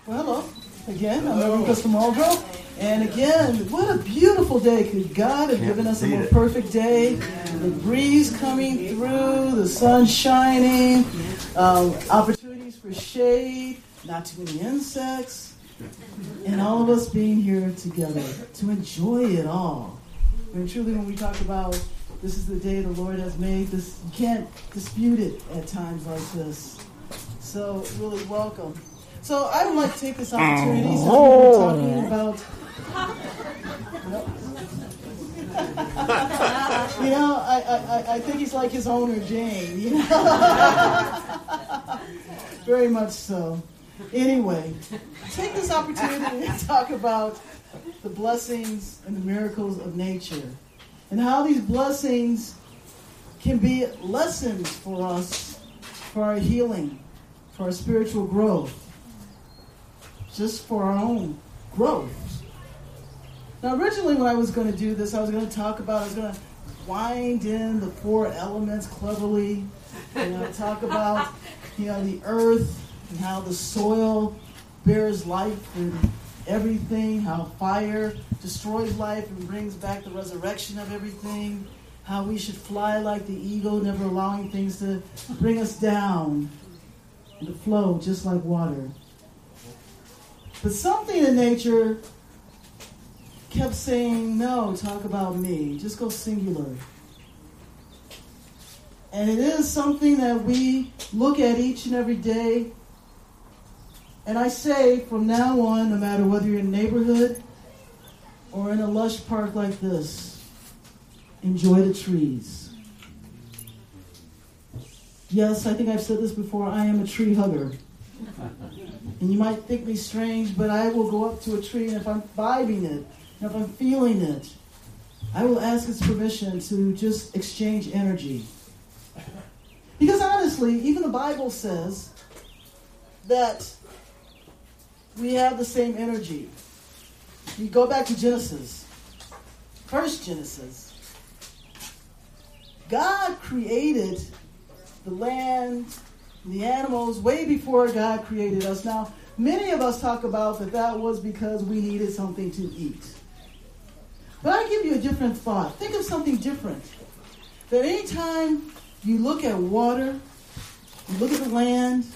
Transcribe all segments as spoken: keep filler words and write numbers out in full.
Well, hello. Again, I'm Reverend Crystal Muldrow. And again, what a beautiful day. Could God have given us a more perfect day? The breeze coming through, the sun shining, um, opportunities for shade, not too many insects, and all of us being here together to enjoy it all. And truly, when we talk about this is the day the Lord has made, this you can't dispute it at times like this. So, really welcome. So I would like to take this opportunity, since we were talking about, you know, I, I, I think he's like his owner, Jane, you know? Very much so. Anyway, take this opportunity to talk about the blessings and the miracles of nature and how these blessings can be lessons for us, for our healing, for our spiritual growth, just for our own growth. Now, originally when I was going to do this, I was going to talk about, I was going to wind in the four elements cleverly, you know, talk about, you know, the earth and how the soil bears life and everything, how fire destroys life and brings back the resurrection of everything, how we should fly like the eagle, never allowing things to bring us down and to flow just like water. But something in nature kept saying, no, talk about me. Just go singular. And it is something that we look at each and every day. And I say, from now on, no matter whether you're in a neighborhood or in a lush park like this, enjoy the trees. Yes, I think I've said this before, I am a tree hugger. And you might think me strange, but I will go up to a tree, and if I'm vibing it, and if I'm feeling it, I will ask its permission to just exchange energy. Because honestly, even the Bible says that we have the same energy. You go back to Genesis, first Genesis. God created the land, the animals, way before God created us. Now, many of us talk about that that was because we needed something to eat. But I give you a different thought. Think of something different. That anytime you look at water, you look at the land,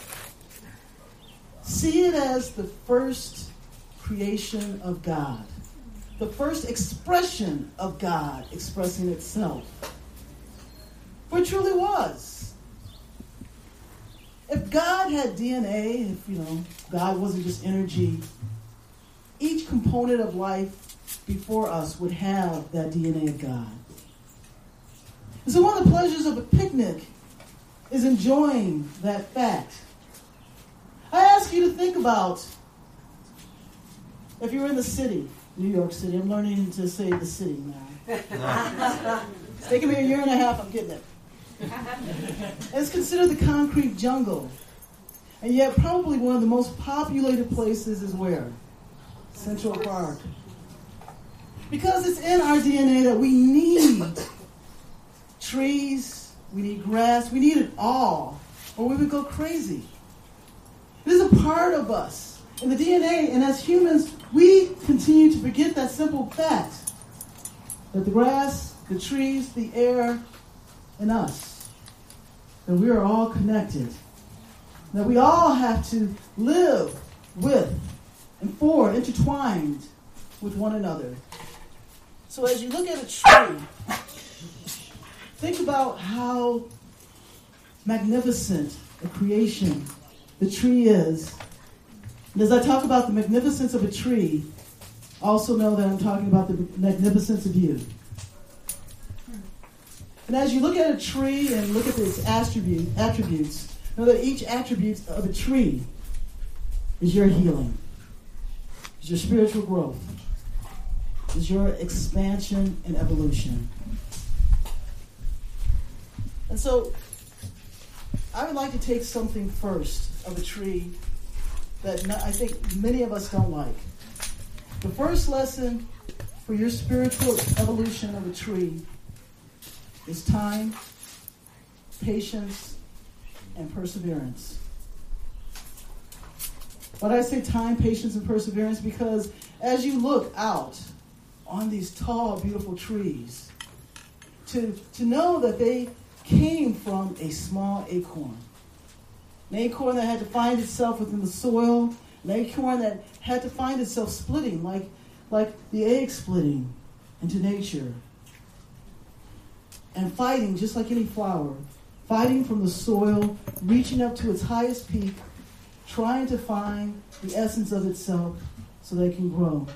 see it as the first creation of God. The first expression of God expressing itself. For it truly was. If God had D N A, if, you know, God wasn't just energy, each component of life before us would have that D N A of God. And so one of the pleasures of a picnic is enjoying that fact. I ask you to think about, if you're in the city, New York City, I'm learning to say the city now. It's taken me a year and a half, I'm getting it. It's considered the concrete jungle. And yet probably one of the most populated places is where? Central Park. Because it's in our D N A that we need trees, we need grass, we need it all, or we would go crazy. It is a part of us, in the D N A, and as humans, we continue to forget that simple fact that the grass, the trees, the air, and us, that we are all connected, that we all have to live with and for, intertwined with one another. So as you look at a tree, think about how magnificent a creation the tree is. And as I talk about the magnificence of a tree, also know that I'm talking about the magnificence of you. And as you look at a tree and look at its attribute, attributes, know that each attribute of a tree is your healing, is your spiritual growth, is your expansion and evolution. And so, I would like to take something first of a tree that I think many of us don't like. The first lesson for your spiritual evolution of a tree is time, patience, and perseverance. Why do I say time, patience, and perseverance? Because as you look out on these tall, beautiful trees, to, to know that they came from a small acorn. An acorn that had to find itself within the soil, an acorn that had to find itself splitting, like, like the egg splitting into nature. And fighting, just like any flower, fighting from the soil, reaching up to its highest peak, trying to find the essence of itself so that it can grow.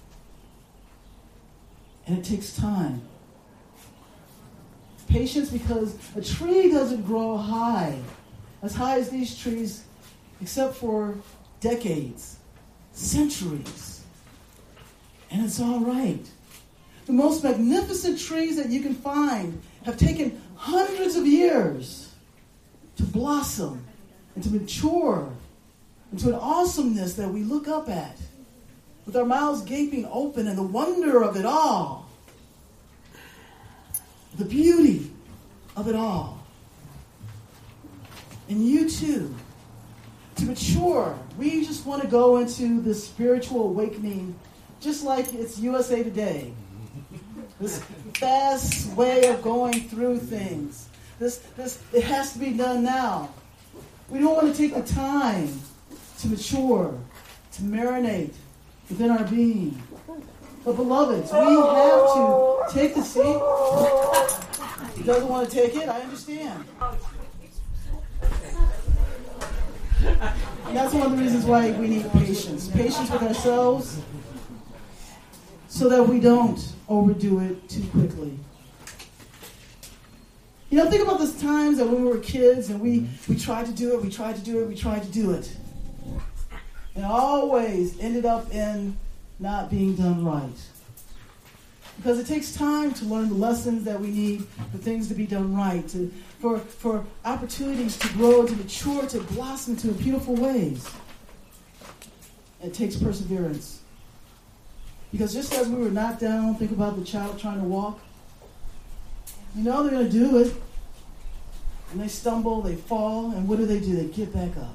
And it takes time. Patience, because a tree doesn't grow high, as high as these trees, except for decades, centuries. And it's all right. The most magnificent trees that you can find have taken hundreds of years to blossom and to mature into an awesomeness that we look up at with our mouths gaping open and the wonder of it all, the beauty of it all. And you too, to mature, we just want to go into this spiritual awakening just like it's U S A Today. This fast way of going through things. This, this, it has to be done now. We don't want to take the time to mature, to marinate within our being. But beloveds, we have to take the seat. He doesn't want to take it, I understand. And that's one of the reasons why we need patience. Patience with ourselves so that we don't overdo it too quickly. You know, think about those times that when we were kids and we, we tried to do it, we tried to do it, we tried to do it. And always ended up in not being done right. Because it takes time to learn the lessons that we need for things to be done right, to, for, for opportunities to grow, to mature, to blossom into beautiful ways. It takes perseverance. Because just as we were knocked down, think about the child trying to walk. You know they're going to do it. And they stumble, they fall, and what do they do? They get back up.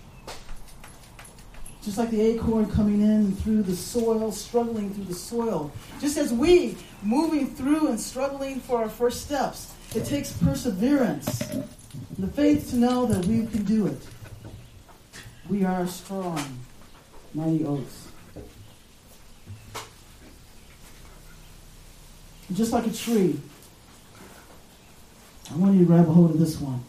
Just like the acorn coming in through the soil, struggling through the soil. Just as we, moving through and struggling for our first steps, it takes perseverance and the faith to know that we can do it. We are strong, mighty oaks. And just like a tree, I want you to grab a hold of this one.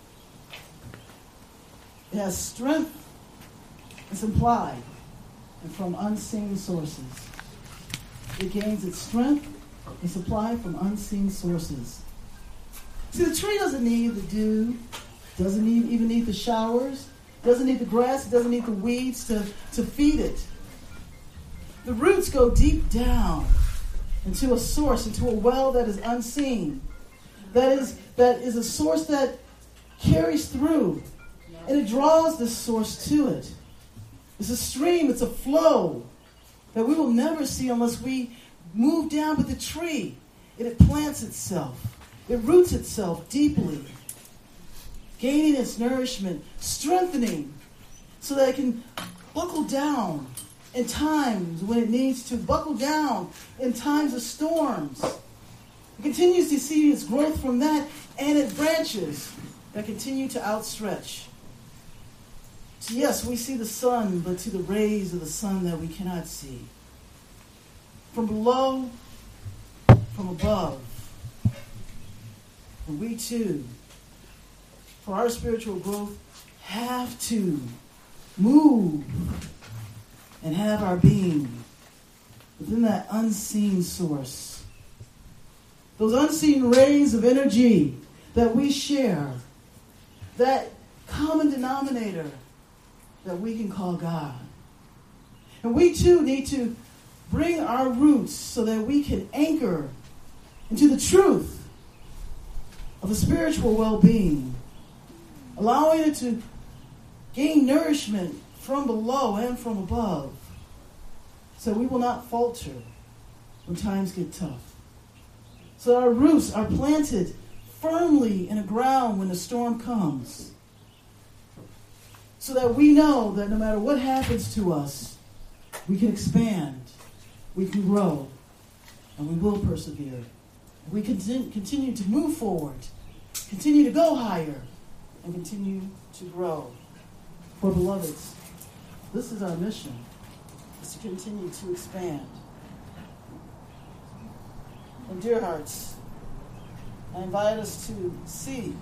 It has strength. It's implied and from unseen sources. It gains its strength and supply from unseen sources. See, the tree doesn't need the dew, doesn't need, even need the showers, doesn't need the grass, doesn't need the weeds to, to feed it. The roots go deep down into a source, into a well that is unseen. That is, that is a source that carries through, and it draws this source to it. It's a stream, it's a flow that we will never see unless we move down with the tree. And it plants itself. It roots itself deeply, gaining its nourishment, strengthening, so that it can buckle down in times when it needs to, buckle down in times of storms. It continues to see its growth from that, and it branches that continue to outstretch. So yes, we see the sun, but to the rays of the sun that we cannot see. From below, from above. And we too, for our spiritual growth, have to move and have our being within that unseen source. Those unseen rays of energy that we share, that common denominator that we can call God. And we too need to bring our roots so that we can anchor into the truth of the spiritual well-being, allowing it to gain nourishment from below and from above, so we will not falter when times get tough. So our roots are planted firmly in the ground when the storm comes. so that we know that no matter what happens to us, we can expand, we can grow, and we will persevere. We continue, continue to move forward, continue to go higher, and continue to grow. For beloveds, this is our mission, is to continue to expand. And dear hearts, I invite us to see.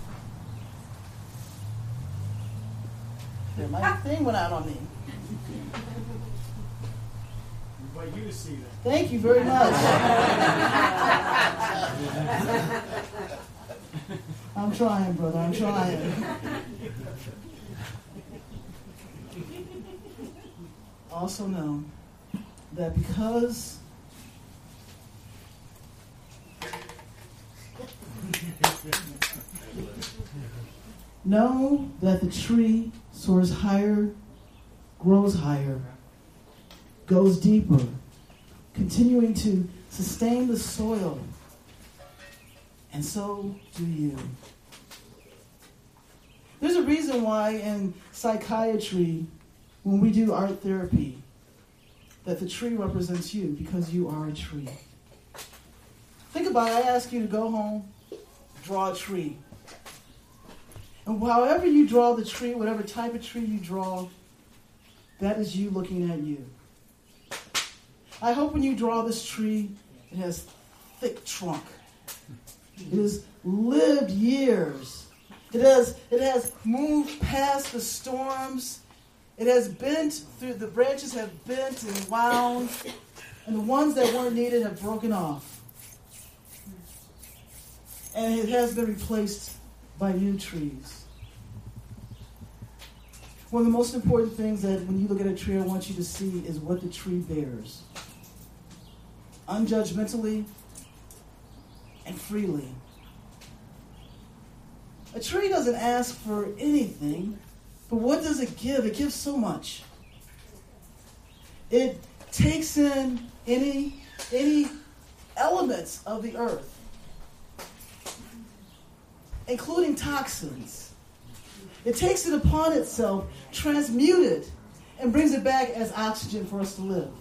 There, my thing went out on me. I invite you to see that. Thank you very much. I'm trying, brother. I'm trying. Also know that because know that the tree soars higher, grows higher, goes deeper, continuing to sustain the soil, and so do you. There's a reason why in psychiatry, when we do art therapy, that the tree represents you, because you are a tree. Think about it. I ask you to go home, draw a tree. And however you draw the tree, whatever type of tree you draw, that is you looking at you. I hope when you draw this tree, it has thick trunk. It has lived years. It has, it has moved past the storms. It has bent through, the branches have bent and wound, and the ones that weren't needed have broken off. And it has been replaced by new trees. One of the most important things that when you look at a tree, I want you to see is what the tree bears. Unjudgmentally and freely. A tree doesn't ask for anything, but what does it give? It gives so much. It takes in any, any elements of the earth, including toxins. It takes it upon itself, transmutes it, and brings it back as oxygen for us to live.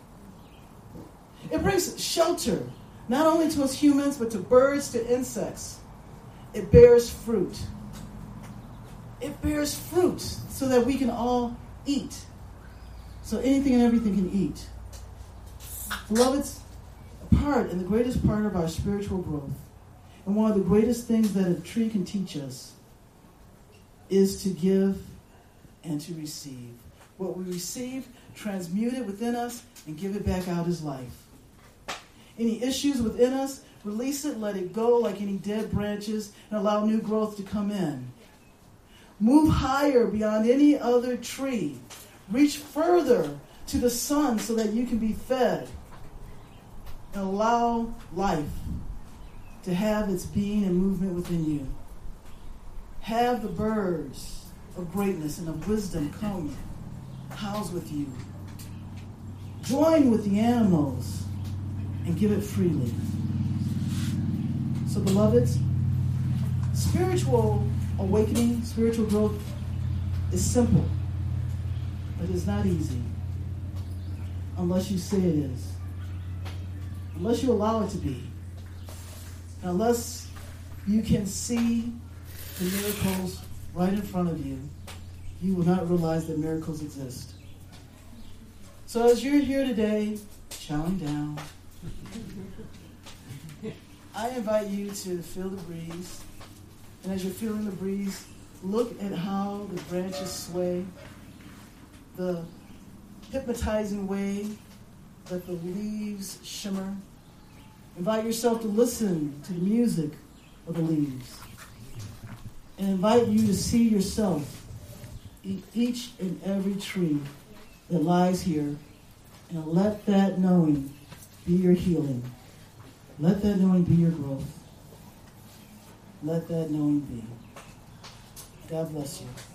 It brings shelter, not only to us humans, but to birds, to insects. It bears fruit. It bears fruit so that we can all eat. So anything and everything can eat. Beloveds, a part and the greatest part of our spiritual growth, and one of the greatest things that a tree can teach us, is to give and to receive. What we receive, transmute it within us, and give it back out as life. Any issues within us, release it, let it go like any dead branches, and allow new growth to come in. Move higher beyond any other tree. Reach further to the sun so that you can be fed. And allow life to have its being and movement within you. Have the birds of greatness and of wisdom come house with you. Join with the animals and give it freely. So, beloveds, spiritual awakening, spiritual growth is simple, but it's not easy unless you say it is. Unless you allow it to be. Unless you can see the miracles right in front of you, you will not realize that miracles exist. So as you're here today, chowing down, I invite you to feel the breeze. And as you're feeling the breeze, look at how the branches sway, the hypnotizing way that the leaves shimmer. Invite yourself to listen to the music of the leaves. And invite you to see yourself in each and every tree that lies here. And let that knowing be your healing. Let that knowing be your growth. Let that knowing be. God bless you.